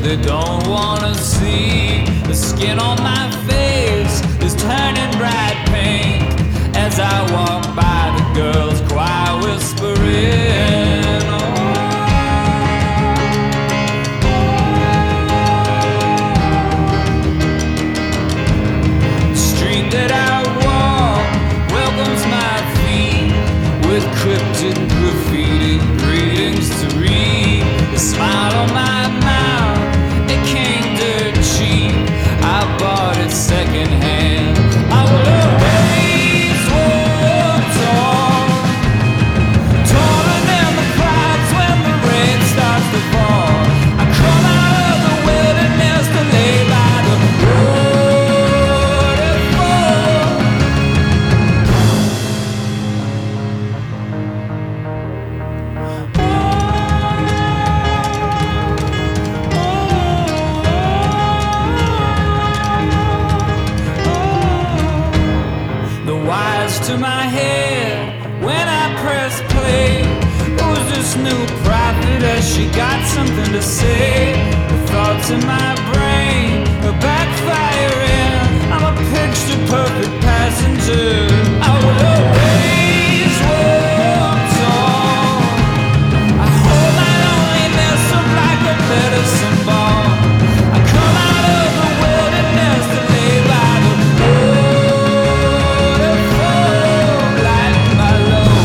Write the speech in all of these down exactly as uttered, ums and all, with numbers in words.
They don't wanna see the skin on my face is turning bright pink as I walk by the girls' choir whispering. Oh, the street that I walk welcomes my feet with cryptic graffiti greetings to read. The smile on my mouth, it came dirt cheap. I bought it secondhand. I will always walk tall, taller than the clouds when the rain starts to fall. I come out of the wilderness to lay by the waterfall. The wires to my head when I press play. Who's this new prophet? Has she got something to say? The thoughts in my brain are backfiring. I'm a picture perfect passenger. I will always walk tall. I hold my loneliness up like a medicine ball. I come out of the wilderness to lay by the waterfall, like my love.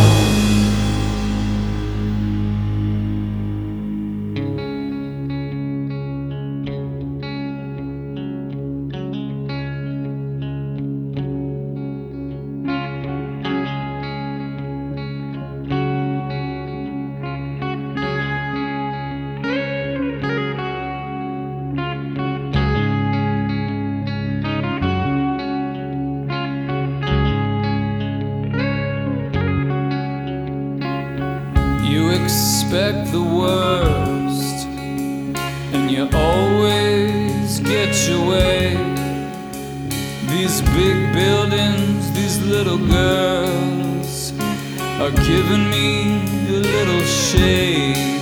You expect the worst, and you always get your way. These big buildings, these little girls are giving me a little shade.